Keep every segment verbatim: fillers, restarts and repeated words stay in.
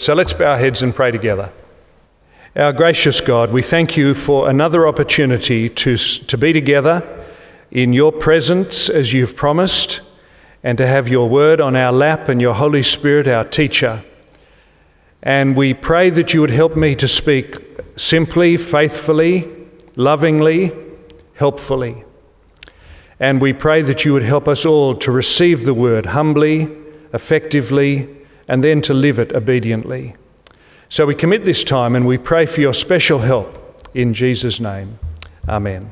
So let's bow our heads and pray together. Our gracious God, we thank you for another opportunity to, to be together in your presence as you've promised, and to have your word on our lap and your Holy Spirit, our teacher. And we pray that you would help me to speak simply, faithfully, lovingly, helpfully. And we pray that you would help us all to receive the word humbly, effectively, and then to live it obediently. So we commit this time and we pray for your special help in Jesus' name. Amen.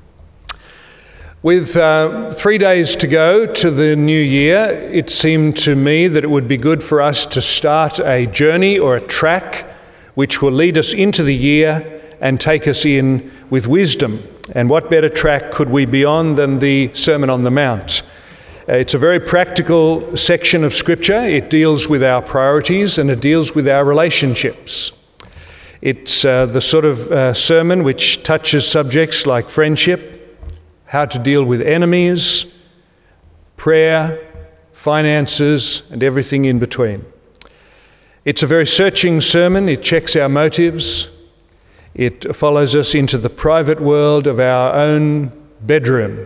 With uh, three days to go to the new year, it seemed to me that it would be good for us to start a journey or a track which will lead us into the year and take us in with wisdom. And what better track could we be on than the Sermon on the Mount? Uh, it's a very practical section of Scripture. It deals with our priorities and it deals with our relationships. It's uh, the sort of uh, sermon which touches subjects like friendship, how to deal with enemies, prayer, finances, and everything in between. It's a very searching sermon. It checks our motives. It follows us into the private world of our own bedroom.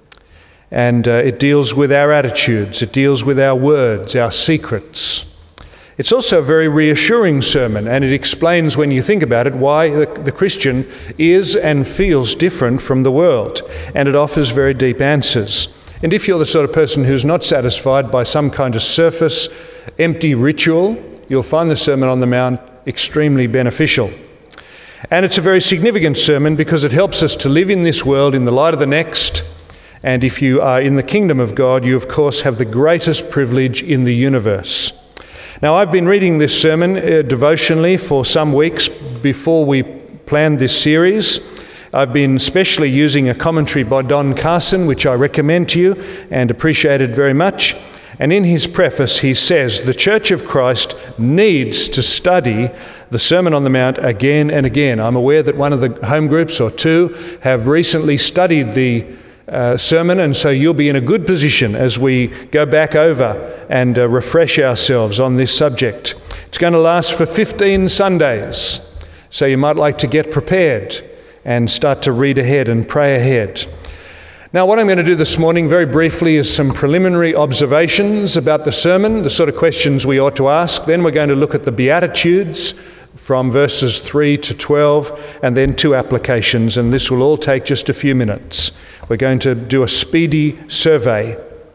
And uh, it deals with our attitudes. It deals with our words, our secrets. It's also a very reassuring sermon, and it explains, when you think about it, why the, the Christian is and feels different from the world. And it offers very deep answers. And if you're the sort of person who's not satisfied by some kind of surface, empty ritual, you'll find the Sermon on the Mount extremely beneficial. And it's a very significant sermon because it helps us to live in this world in the light of the next. And if you are in the kingdom of God, you of course have the greatest privilege in the universe. Now, I've been reading this sermon uh, devotionally for some weeks before we planned this series. I've been specially using a commentary by Don Carson, which I recommend to you and appreciated very much. And in his preface, he says, the Church of Christ needs to study the Sermon on the Mount again and again. I'm aware that one of the home groups or two have recently studied the Uh, sermon, and so you'll be in a good position as we go back over and uh, refresh ourselves on this subject. It's going to last for fifteen Sundays, so you might like to get prepared and start to read ahead and pray ahead. Now, what I'm going to do this morning very briefly is some preliminary observations about the sermon, the sort of questions we ought to ask. Then we're going to look at the Beatitudes from verses three to twelve, and then two applications, and this will all take just a few minutes. We're going to do a speedy survey.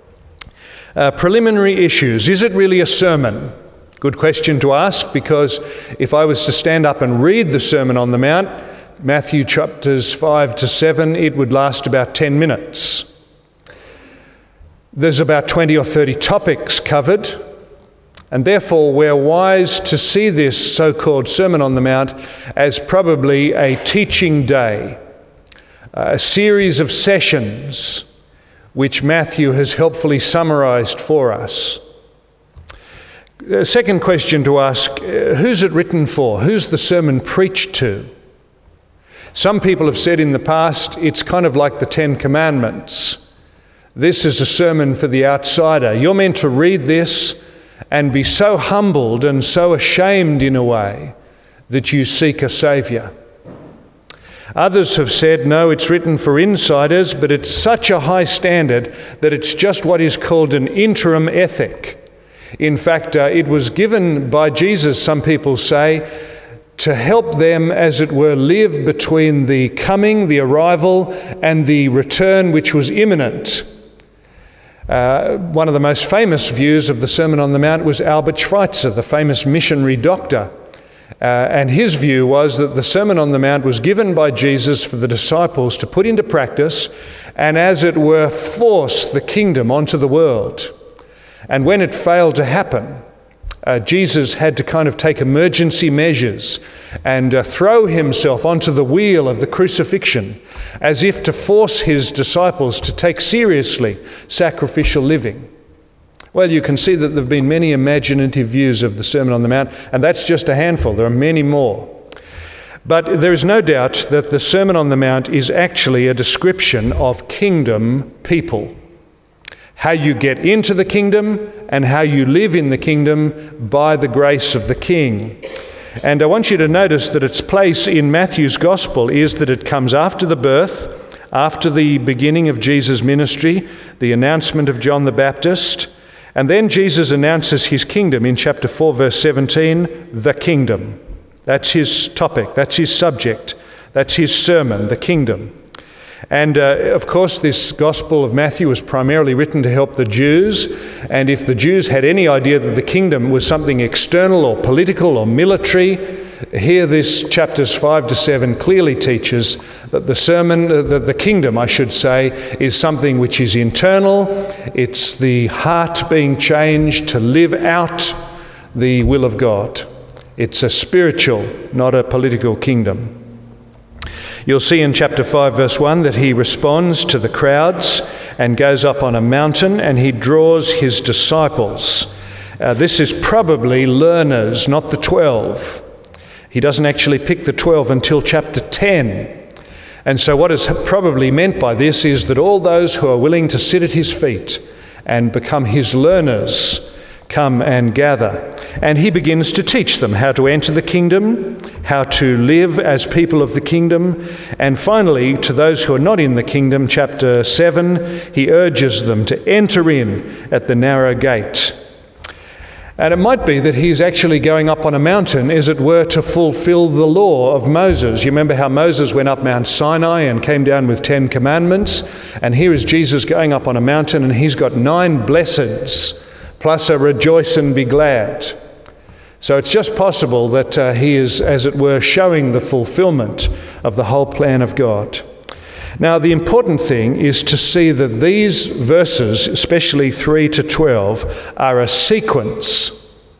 Uh, preliminary issues. Is it really a sermon? Good question to ask, because if I was to stand up and read the Sermon on the Mount, Matthew chapters five to seven, it would last about ten minutes. There's about twenty or thirty topics covered, and therefore we're wise to see this so-called Sermon on the Mount as probably a teaching day, a series of sessions which Matthew has helpfully summarized for us. The second question to ask, who's it written for? Who's the sermon preached to? Some people have said in the past, it's kind of like the Ten Commandments. This is a sermon for the outsider. You're meant to read this and be so humbled and so ashamed in a way that you seek a saviour. Others have said, no, it's written for insiders, but it's such a high standard that it's just what is called an interim ethic. In fact, uh, it was given by Jesus, some people say, to help them, as it were, live between the coming, the arrival, and the return which was imminent. Uh, one of the most famous views of the Sermon on the Mount was Albert Schweitzer, the famous missionary doctor. Uh, and his view was that the Sermon on the Mount was given by Jesus for the disciples to put into practice and, as it were, force the kingdom onto the world. And when it failed to happen, uh, Jesus had to kind of take emergency measures and uh, throw himself onto the wheel of the crucifixion as if to force his disciples to take seriously sacrificial living. Well, you can see that there have been many imaginative views of the Sermon on the Mount, and that's just a handful. There are many more. But there is no doubt that the Sermon on the Mount is actually a description of kingdom people. how you get into the kingdom and how you live in the kingdom by the grace of the King. And I want you to notice that its place in Matthew's Gospel is that it comes after the birth, after the beginning of Jesus' ministry, the announcement of John the Baptist, and then Jesus announces his kingdom in chapter four, verse seventeen, the kingdom. That's his topic, that's his subject, that's his sermon, the kingdom. And uh, of course, this Gospel of Matthew was primarily written to help the Jews. And if the Jews had any idea that the kingdom was something external or political or military, here this chapters five to seven clearly teaches that the sermon, uh, the, the kingdom, I should say, is something which is internal. It's the heart being changed to live out the will of God. It's a spiritual, not a political kingdom. You'll see in chapter five, verse one, that he responds to the crowds and goes up on a mountain and he draws his disciples. Uh, this is probably learners, not the twelve. He doesn't actually pick the twelve until chapter ten. And so what is probably meant by this is that all those who are willing to sit at his feet and become his learners come and gather. And he begins to teach them how to enter the kingdom, how to live as people of the kingdom, and finally, to those who are not in the kingdom, chapter seven, he urges them to enter in at the narrow gate. And it might be that he's actually going up on a mountain, as it were, to fulfill the law of Moses. You remember how Moses went up Mount Sinai and came down with Ten Commandments, and here is Jesus going up on a mountain, and he's got nine blesseds, plus a rejoice and be glad. So it's just possible that uh, he is, as it were, showing the fulfillment of the whole plan of God. Now, the important thing is to see that these verses, especially three to twelve, are a sequence,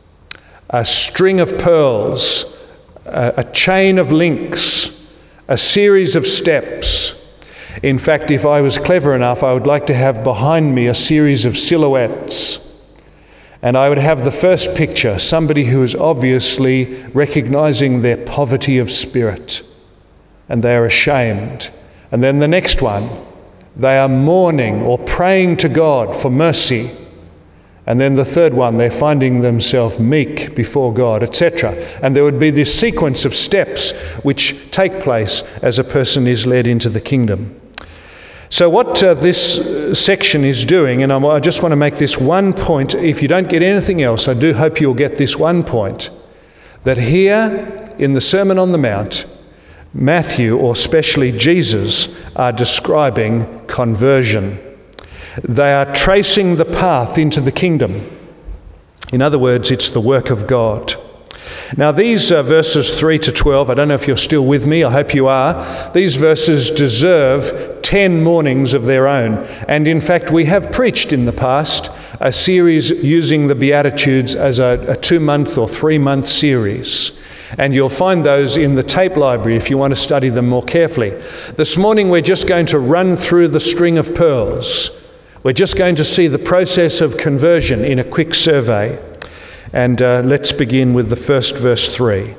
a string of pearls, a, a chain of links, a series of steps. In fact, if I was clever enough, I would like to have behind me a series of silhouettes. And I would have the first picture, somebody who is obviously recognizing their poverty of spirit, and they are ashamed. And then the next one, they are mourning or praying to God for mercy. And then the third one, they're finding themselves meek before God, et cetera. And there would be this sequence of steps which take place as a person is led into the kingdom. So what uh, this section is doing, and I just want to make this one point, if you don't get anything else, I do hope you'll get this one point, that here in the Sermon on the Mount, Matthew, or especially Jesus, are describing conversion. They are tracing the path into the kingdom. In other words, it's the work of God. Now these uh, verses three to twelve, I don't know if you're still with me, I hope you are. These verses deserve ten mornings of their own. And in fact, we have preached in the past a series using the Beatitudes as a, a two-month or three-month series. And you'll find those in the tape library if you want to study them more carefully. This morning we're just going to run through the string of pearls. We're just going to see the process of conversion in a quick survey. And uh, let's begin with the first verse three.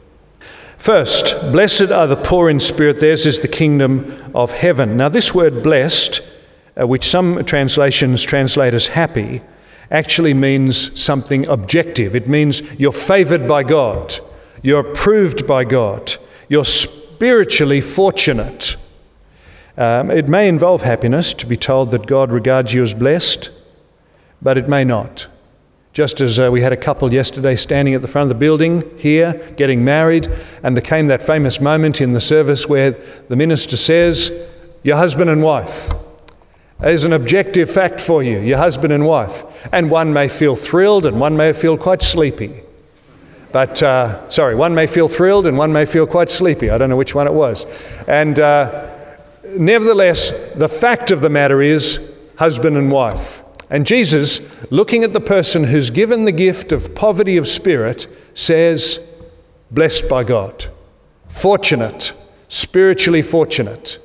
First, blessed are the poor in spirit, theirs is the kingdom of heaven. Now this word blessed, uh, which some translations translate as happy, actually means something objective. It means you're favoured by God. You're approved by God. You're spiritually fortunate. Um, it may involve happiness to be told that God regards you as blessed, but it may not. Just as uh, we had a couple yesterday standing at the front of the building here, getting married, and there came that famous moment in the service where the minister says, your husband and wife. There's an objective fact for you, your husband and wife. And one may feel thrilled and one may feel quite sleepy. But, uh, sorry, one may feel thrilled and one may feel quite sleepy. I don't know which one it was. And uh, nevertheless, the fact of the matter is husband and wife. And Jesus, looking at the person who's given the gift of poverty of spirit, says, blessed by God, fortunate, spiritually fortunate.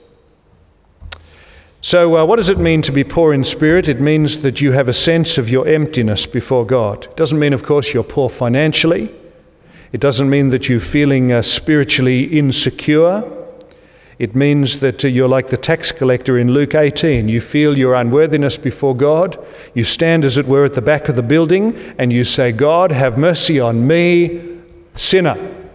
So uh, what does it mean to be poor in spirit? It means that you have a sense of your emptiness before God. It doesn't mean, of course, you're poor financially. It doesn't mean that you're feeling uh, spiritually insecure. It means that uh, you're like the tax collector in Luke eighteen. You feel your unworthiness before God. You stand, as it were, at the back of the building and you say, God, have mercy on me, sinner.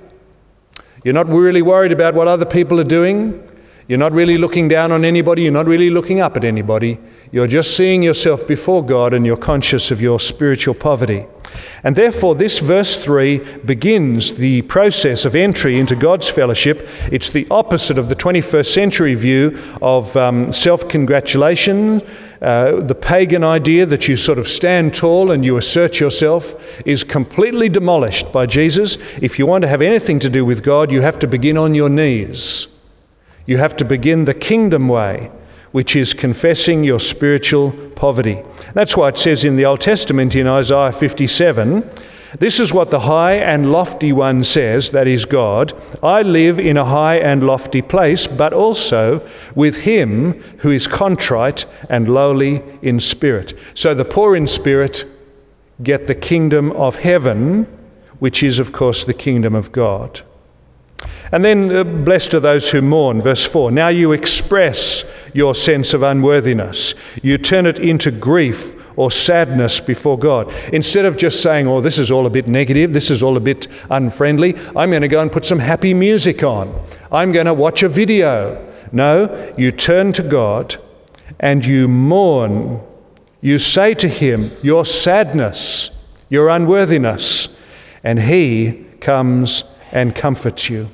You're not really worried about what other people are doing. You're not really looking down on anybody. You're not really looking up at anybody. You're just seeing yourself before God, and you're conscious of your spiritual poverty. And therefore, this verse three begins the process of entry into God's fellowship. It's the opposite of the twenty-first century view of um, self-congratulation. Uh, the pagan idea that you sort of stand tall and you assert yourself is completely demolished by Jesus. If you want to have anything to do with God, you have to begin on your knees. You have to begin the kingdom way, which is confessing your spiritual poverty. That's why it says in the Old Testament in Isaiah fifty-seven, this is what the high and lofty one says, that is God, I live in a high and lofty place, but also with him who is contrite and lowly in spirit. So the poor in spirit get the kingdom of heaven, which is, of course, the kingdom of God. And then, uh, blessed are those who mourn, verse four. Now you express your sense of unworthiness. You turn it into grief or sadness before God. Instead of just saying, oh, this is all a bit negative, this is all a bit unfriendly, I'm going to go and put some happy music on. I'm going to watch a video. No, you turn to God and you mourn. You say to him your sadness, your unworthiness, and he comes and comforts you.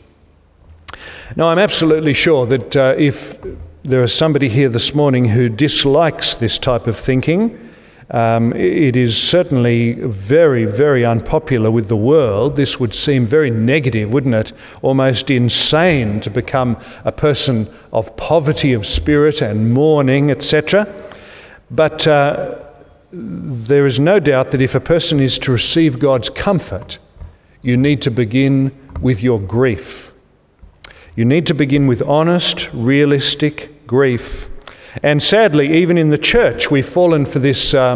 Now, I'm absolutely sure that uh, if there is somebody here this morning who dislikes this type of thinking, um, it is certainly very, very unpopular with the world. This would seem very negative, wouldn't it? Almost insane to become a person of poverty of spirit and mourning, et cetera. But uh, there is no doubt that if a person is to receive God's comfort, you need to begin with your grief. You need to begin with honest, realistic grief. And sadly, even in the church, we've fallen for this uh,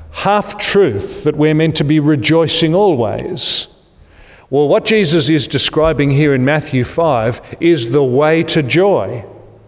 half-truth that we're meant to be rejoicing always. Well, what Jesus is describing here in Matthew five is the way to joy.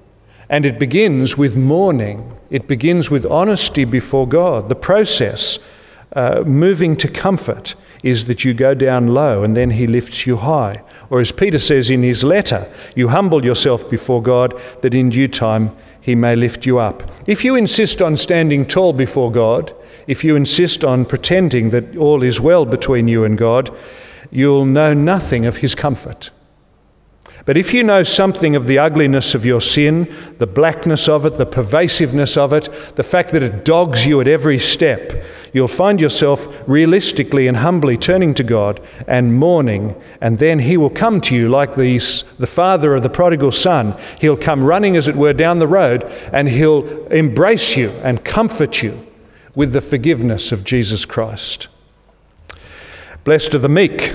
And it begins with mourning. It begins with honesty before God. The process, uh, moving to comfort, is that you go down low and then he lifts you high. Or as Peter says in his letter, you humble yourself before God that in due time he may lift you up. If you insist on standing tall before God, if you insist on pretending that all is well between you and God, you'll know nothing of his comfort. But if you know something of the ugliness of your sin, the blackness of it, the pervasiveness of it, the fact that it dogs you at every step, you'll find yourself realistically and humbly turning to God and mourning, and then he will come to you like the, the father of the prodigal son. He'll come running, as it were, down the road, and he'll embrace you and comfort you with the forgiveness of Jesus Christ. Blessed are the meek.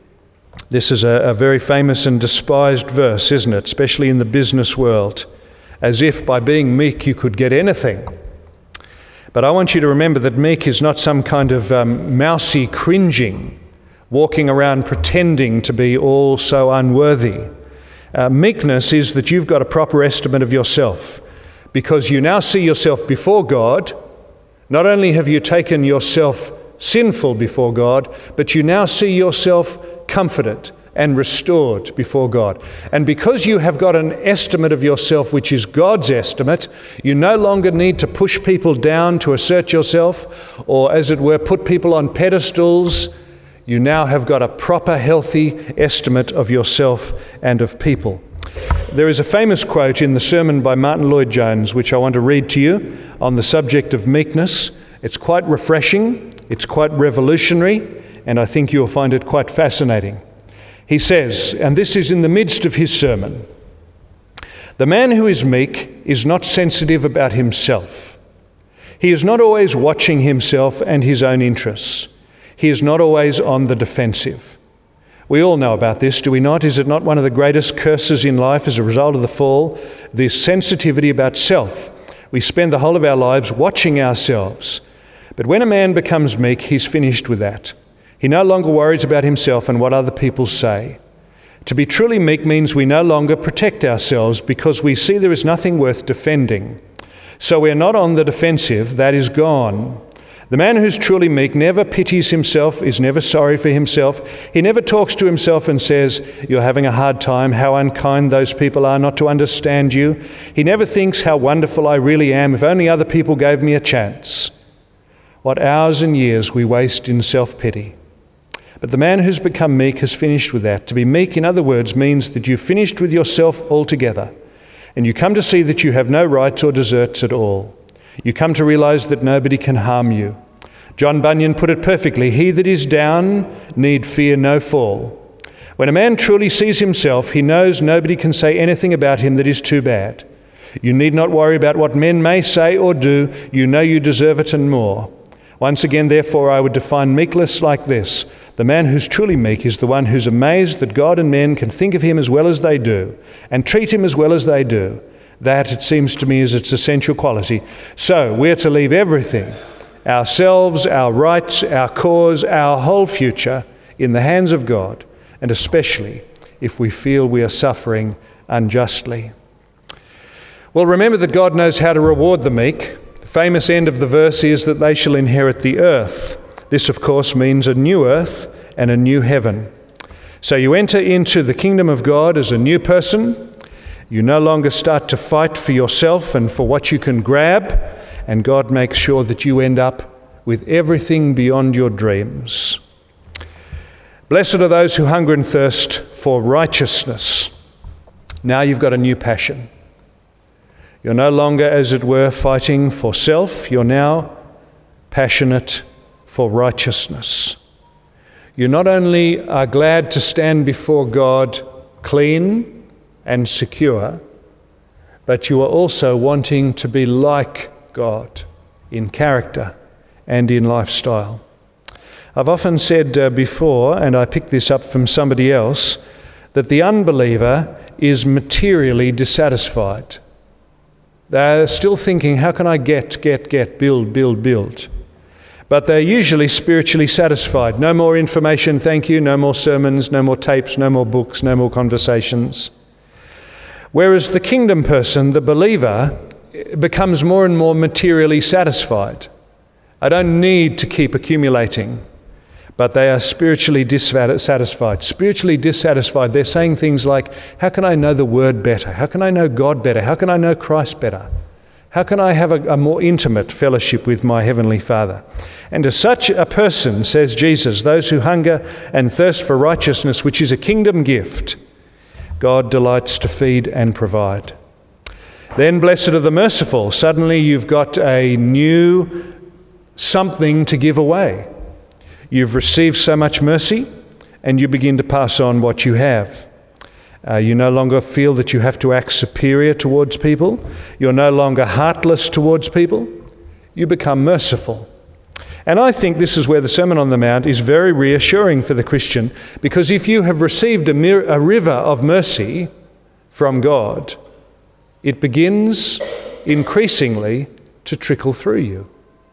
This is a, a very famous and despised verse, isn't it? Especially in the business world. As if by being meek you could get anything. But I want you to remember that meek is not some kind of um, mousy cringing, walking around pretending to be all so unworthy. Uh, meekness is that you've got a proper estimate of yourself, because you now see yourself before God. Not only have you taken yourself sinful before God, but you now see yourself comforted and restored before God. And because you have got an estimate of yourself which is God's estimate, you no longer need to push people down to assert yourself, or as it were, put people on pedestals. You now have got a proper, healthy estimate of yourself and of people. There is a famous quote in the sermon by Martin Lloyd-Jones, which I want to read to you on the subject of meekness. It's quite refreshing, it's quite revolutionary, and I think you'll find it quite fascinating. He says, and this is in the midst of his sermon, "The man who is meek is not sensitive about himself. He is not always watching himself and his own interests. He is not always on the defensive." We all know about this, do we not? Is it not one of the greatest curses in life as a result of the fall? This sensitivity about self. We spend the whole of our lives watching ourselves. But when a man becomes meek, he's finished with that. He no longer worries about himself and what other people say. To be truly meek means we no longer protect ourselves because we see there is nothing worth defending. So we are not on the defensive, that is gone. The man who's truly meek never pities himself, is never sorry for himself. He never talks to himself and says, "You're having a hard time, how unkind those people are not to understand you." He never thinks how wonderful I really am, if only other people gave me a chance. What hours and years we waste in self-pity. But the man who's become meek has finished with that. To be meek, in other words, means that you've finished with yourself altogether, and you come to see that you have no rights or deserts at all. You come to realize that nobody can harm you. John Bunyan put it perfectly, "He that is down need fear no fall." When a man truly sees himself, he knows nobody can say anything about him that is too bad. You need not worry about what men may say or do. You know you deserve it and more. Once again, therefore, I would define meekness like this. The man who's truly meek is the one who's amazed that God and men can think of him as well as they do and treat him as well as they do. That, it seems to me, is its essential quality. So we're to leave everything, ourselves, our rights, our cause, our whole future, in the hands of God, and especially if we feel we are suffering unjustly. Well, remember that God knows how to reward the meek. The famous end of the verse is that they shall inherit the earth. This, of course, means a new earth and a new heaven. So you enter into the kingdom of God as a new person. You no longer start to fight for yourself and for what you can grab, and God makes sure that you end up with everything beyond your dreams. Blessed are those who hunger and thirst for righteousness. Now you've got a new passion. You're no longer, as it were, fighting for self. You're now passionate for righteousness. You not only are glad to stand before God clean and secure, but you are also wanting to be like God in character and in lifestyle. I've often said uh, before, and I picked this up from somebody else, that the unbeliever is materially dissatisfied. They're still thinking, how can I get, get, get, build, build, build? But they're usually spiritually satisfied. No more information, thank you. No more sermons, no more tapes, no more books, no more conversations. Whereas the kingdom person, the believer, becomes more and more materially satisfied. I don't need to keep accumulating. But they are spiritually dissatisfied. Spiritually dissatisfied, they're saying things like, how can I know the word better? How can I know God better? How can I know Christ better? How can I have a, a more intimate fellowship with my Heavenly Father? And to such a person, says Jesus, those who hunger and thirst for righteousness, which is a kingdom gift, God delights to feed and provide. Then blessed are the merciful. Suddenly you've got a new something to give away. You've received so much mercy, and you begin to pass on what you have. Uh, you no longer feel that you have to act superior towards people. You're no longer heartless towards people. You become merciful. And I think this is where the Sermon on the Mount is very reassuring for the Christian, because if you have received a, mir- a river of mercy from God, it begins increasingly to trickle through you.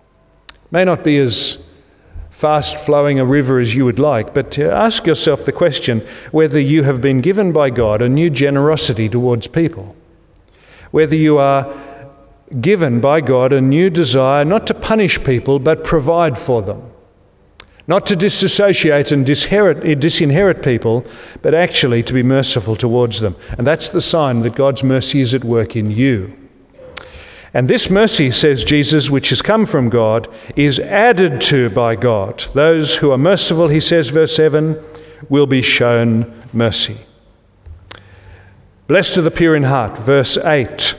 It may not be as fast-flowing a river as you would like, but uh, ask yourself the question whether you have been given by God a new generosity towards people, whether you are given by God a new desire not to punish people but provide for them, not to disassociate and disinherit, disinherit people, but actually to be merciful towards them. And that's the sign that God's mercy is at work in you. And this mercy, says Jesus, which has come from God, is added to by God. Those who are merciful, he says, verse seven, will be shown mercy. Blessed are the pure in heart, verse eight.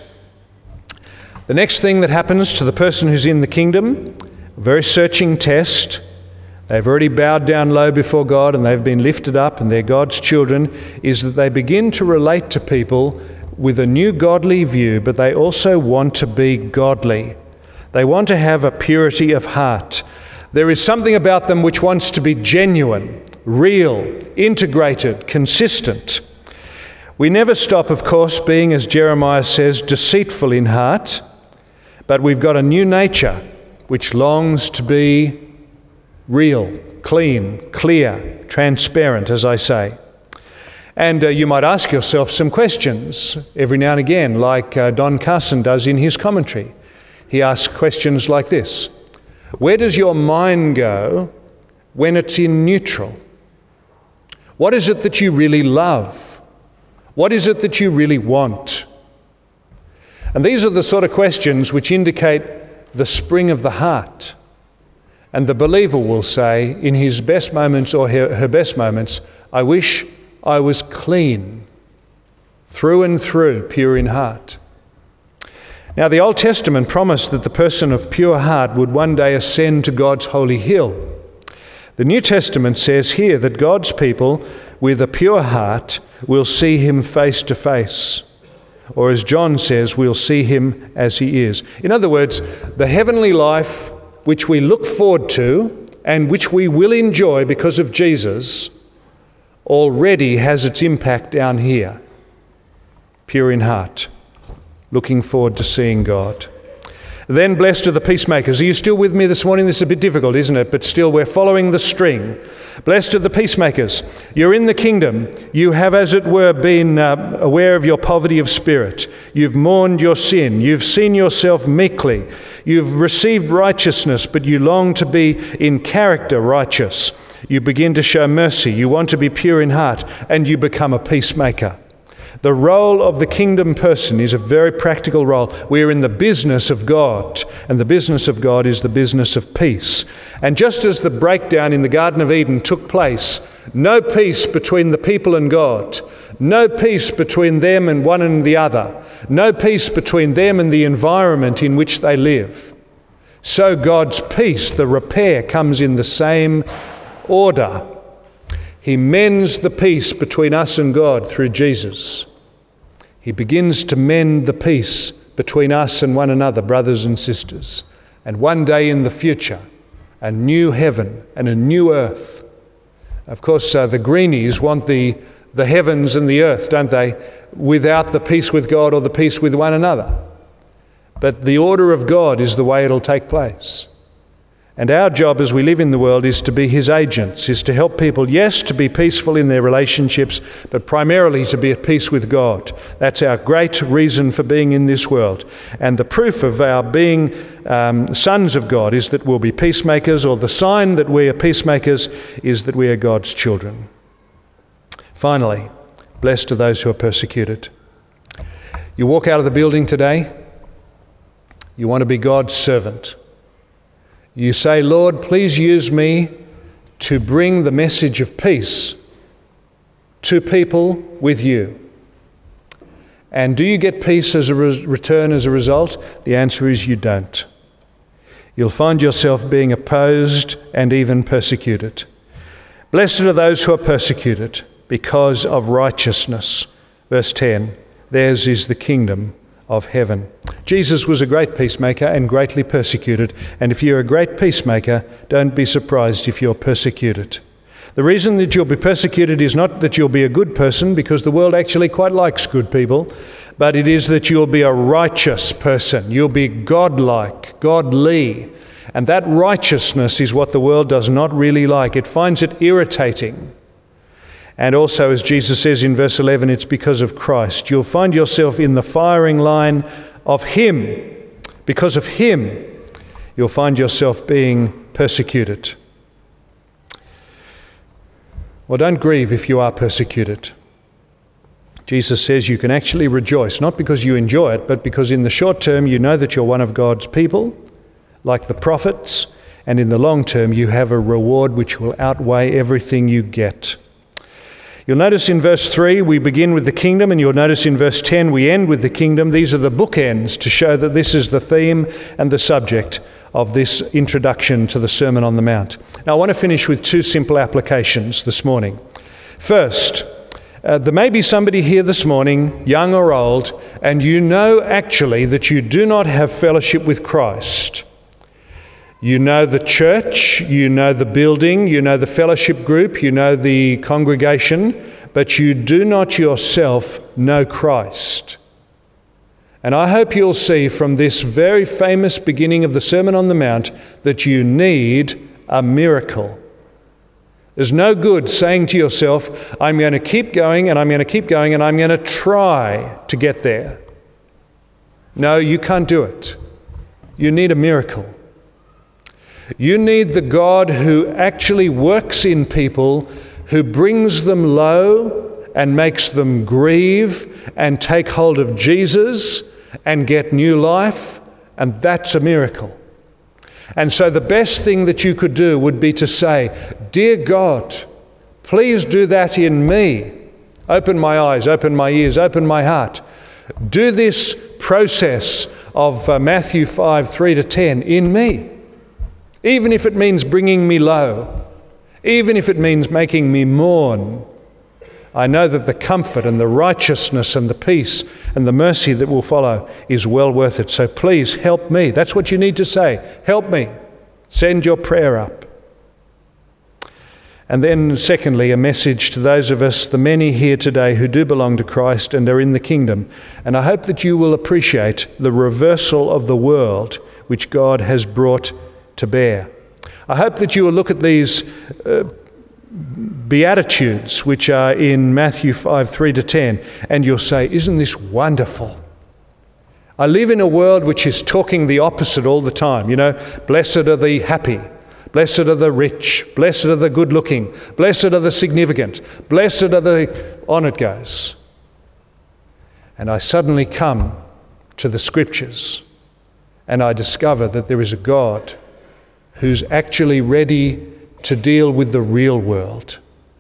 The next thing that happens to the person who's in the kingdom, a very searching test, they've already bowed down low before God and they've been lifted up and they're God's children, is that they begin to relate to people with a new godly view, but they also want to be godly. They want to have a purity of heart. There is something about them which wants to be genuine, real, integrated, consistent. We never stop, of course, being, as Jeremiah says, deceitful in heart, but we've got a new nature which longs to be real, clean, clear, transparent, as I say. And uh, you might ask yourself some questions every now and again, like uh, Don Carson does in his commentary. He asks questions like this: where does your mind go when it's in neutral? What is it that you really love? What is it that you really want? And these are the sort of questions which indicate the spring of the heart. And the believer will say, in his best moments or her, her best moments, I wish I was clean, through and through, pure in heart. Now, the Old Testament promised that the person of pure heart would one day ascend to God's holy hill. The New Testament says here that God's people with a pure heart will see him face to face. Or as John says, we'll see him as he is. In other words, the heavenly life which we look forward to and which we will enjoy because of Jesus already has its impact down here. Pure in heart, looking forward to seeing God. Then blessed are the peacemakers. Are you still with me this morning? This is a bit difficult, isn't it? But still, we're following the string. Blessed are the peacemakers. You're in the kingdom. You have, as it were, been uh, aware of your poverty of spirit. You've mourned your sin. You've seen yourself meekly. You've received righteousness, but you long to be in character righteous. You begin to show mercy. You want to be pure in heart, and you become a peacemaker. The role of the kingdom person is a very practical role. We're in the business of God, and the business of God is the business of peace. And just as the breakdown in the Garden of Eden took place, no peace between the people and God, no peace between them and one and the other, no peace between them and the environment in which they live. So God's peace, the repair, comes in the same order. He mends the peace between us and God through Jesus. He begins to mend the peace between us and one another, brothers and sisters. And one day in the future, a new heaven and a new earth. Of course, uh, the greenies want the, the heavens and the earth, don't they? Without the peace with God or the peace with one another. But the order of God is the way it'll take place. And our job as we live in the world is to be his agents, is to help people, yes, to be peaceful in their relationships, but primarily to be at peace with God. That's our great reason for being in this world. And the proof of our being um, sons of God is that we'll be peacemakers, or the sign that we are peacemakers is that we are God's children. Finally, blessed are those who are persecuted. You walk out of the building today, you want to be God's servant. You say, Lord, please use me to bring the message of peace to people with you. And do you get peace as a re- return as a result? The answer is you don't. You'll find yourself being opposed and even persecuted. Blessed are those who are persecuted because of righteousness. Verse ten, theirs is the kingdom of heaven. Jesus was a great peacemaker and greatly persecuted, and if you're a great peacemaker, don't be surprised if you're persecuted. The reason that you'll be persecuted is not that you'll be a good person, because the world actually quite likes good people, but it is that you'll be a righteous person. You'll be godlike, godly, and that righteousness is what the world does not really like. It finds it irritating. And also, as Jesus says in verse eleven, it's because of Christ. You'll find yourself in the firing line of him. Because of him, you'll find yourself being persecuted. Well, don't grieve if you are persecuted. Jesus says you can actually rejoice, not because you enjoy it, but because in the short term you know that you're one of God's people, like the prophets, and in the long term you have a reward which will outweigh everything you get. You'll notice in verse three we begin with the kingdom, and you'll notice in verse ten we end with the kingdom. These are the bookends to show that this is the theme and the subject of this introduction to the Sermon on the Mount. Now I want to finish with two simple applications this morning. First, uh, there may be somebody here this morning, young or old, and you know actually that you do not have fellowship with Christ. You know the church, you know the building, you know the fellowship group, you know the congregation, but you do not yourself know Christ. And I hope you'll see from this very famous beginning of the Sermon on the Mount that you need a miracle. There's no good saying to yourself, I'm going to keep going and I'm going to keep going and I'm going to try to get there. No, you can't do it. You need a miracle. You need the God who actually works in people, who brings them low and makes them grieve and take hold of Jesus and get new life, and that's a miracle. And so the best thing that you could do would be to say, Dear God, please do that in me. Open my eyes, open my ears, open my heart. Do this process of uh, Matthew five, three to ten in me. Even if it means bringing me low, even if it means making me mourn, I know that the comfort and the righteousness and the peace and the mercy that will follow is well worth it. So please help me. That's what you need to say. Help me. Send your prayer up. And then secondly, a message to those of us, the many here today who do belong to Christ and are in the kingdom. And I hope that you will appreciate the reversal of the world which God has brought to bear. I hope that you will look at these uh, Beatitudes which are in Matthew five, three to ten, and you'll say, isn't this wonderful? I live in a world which is talking the opposite all the time. You know, blessed are the happy, blessed are the rich, blessed are the good-looking, blessed are the significant, blessed are the... on it goes. And I suddenly come to the Scriptures and I discover that there is a God who's actually ready to deal with the real world.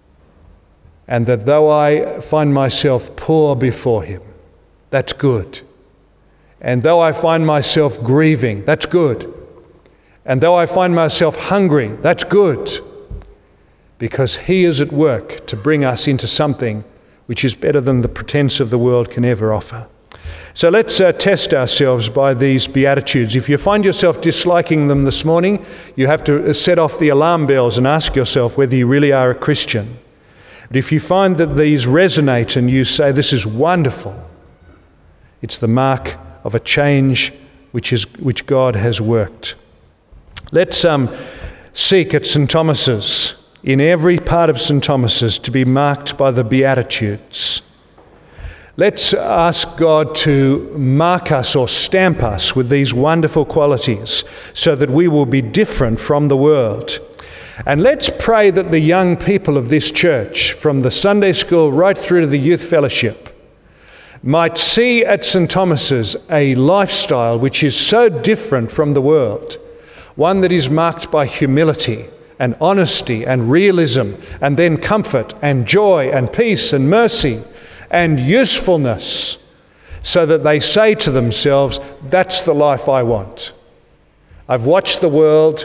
And that though I find myself poor before him, that's good. And though I find myself grieving, that's good. And though I find myself hungry, that's good. Because he is at work to bring us into something which is better than the pretense of the world can ever offer. So let's uh, test ourselves by these Beatitudes. If you find yourself disliking them this morning, you have to set off the alarm bells and ask yourself whether you really are a Christian. But if you find that these resonate and you say, this is wonderful, it's the mark of a change which is which God has worked. Let's um, seek at St Thomas's, in every part of St Thomas's, to be marked by the Beatitudes. Let's ask God to mark us or stamp us with these wonderful qualities so that we will be different from the world. And let's pray that the young people of this church, from the Sunday school right through to the youth fellowship, might see at St Thomas's a lifestyle which is so different from the world, one that is marked by humility and honesty and realism, and then comfort and joy and peace and mercy and usefulness, so that they say to themselves, that's the life I want. I've watched the world,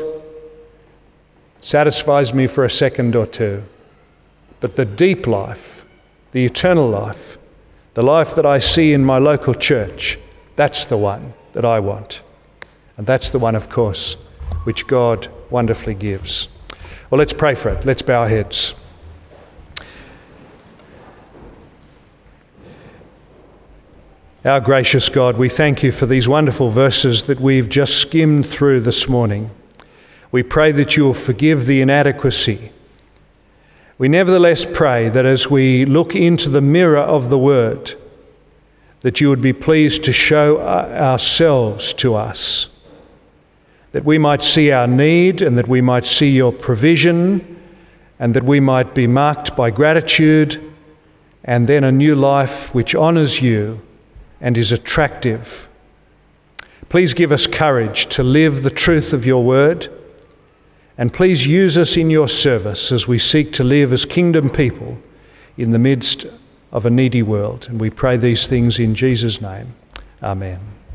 satisfies me for a second or two, but the deep life, the eternal life, the life that I see in my local church, that's the one that I want. And that's the one, of course, which God wonderfully gives. Well, let's pray for it. Let's bow our heads. Our gracious God, we thank you for these wonderful verses that we've just skimmed through this morning. We pray that you will forgive the inadequacy. We nevertheless pray that as we look into the mirror of the Word, that you would be pleased to show ourselves to us, that we might see our need and that we might see your provision, and that we might be marked by gratitude and then a new life which honours you and is attractive. Please give us courage to live the truth of your word, and please use us in your service as we seek to live as kingdom people in the midst of a needy world. And we pray these things in Jesus' name. Amen.